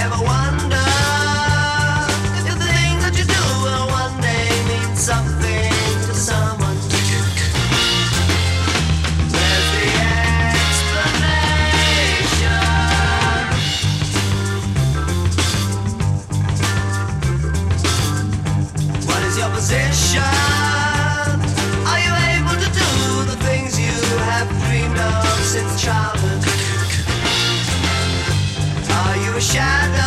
ever wonder if the things that you do will one day mean something to someone? Where's the explanation? What is your position? Are you able to do the things you have dreamed of since childhood? Are you a shadow?